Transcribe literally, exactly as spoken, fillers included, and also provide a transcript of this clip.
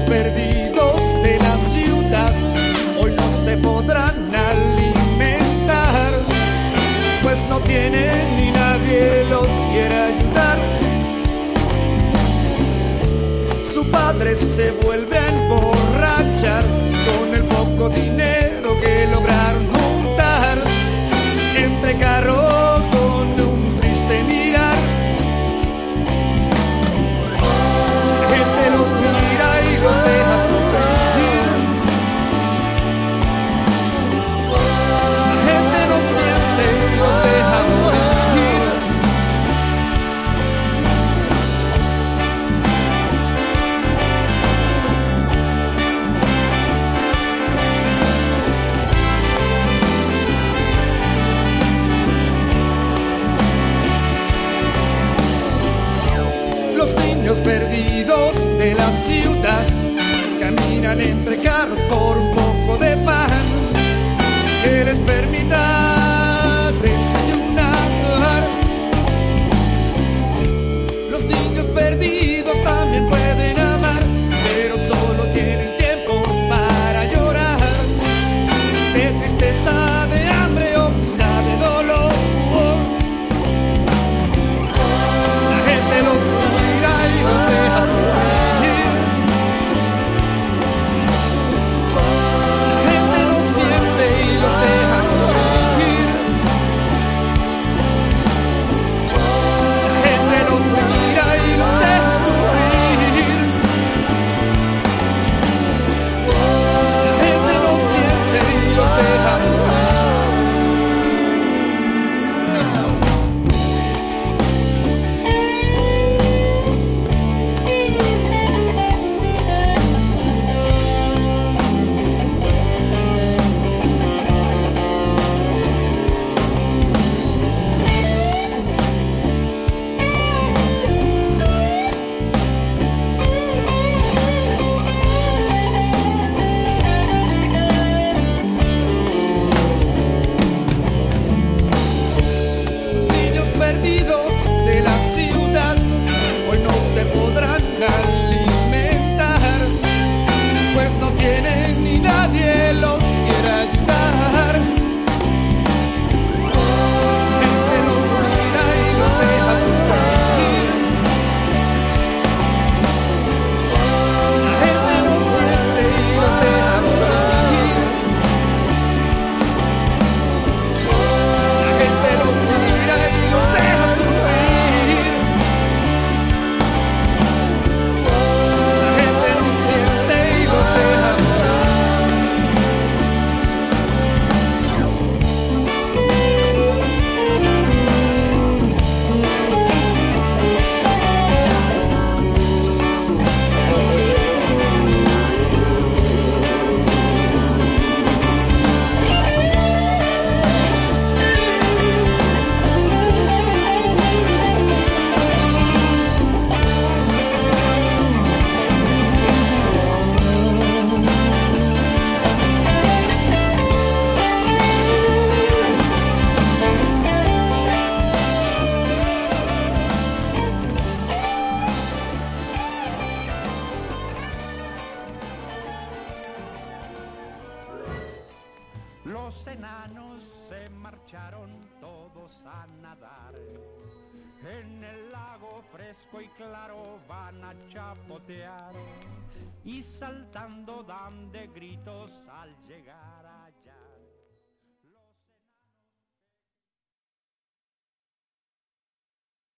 perdidos de la ciudad hoy no se podrán alimentar, pues no tienen ni nadie los quiere ayudar. Su padre se vuelve a emborrachar con el poco dinero que lograron juntar, entre carros con un triste mirar. La gente los mira y los deja sufrir. La gente los siente y los deja morir. Los perdidos de la ciudad caminan entre carros por un poco de pan que les permita desayunar. Los niños perdidos también pueden amar, pero solo tienen tiempo para llorar de tristeza, de hambre o quizá de dolor. La gente los y los deja sufrir. La gente los siente y los deja morir. La gente los mira y los deja sufrir. La gente los siente y los deja morir. Perdidos de la ciudad hoy no se podrán alimentar, pues no tienen ni nadie los quiere ayudar. La gente los mira y los deja sufrir. La gente los siente y los deja morir. La gente los mira y los deja sufrir. La gente los siente y los deja morir. Los enanos se marcharon todos a nadar. En el lago fresco y claro van a chapotear y saltando dan de gritos al llegar a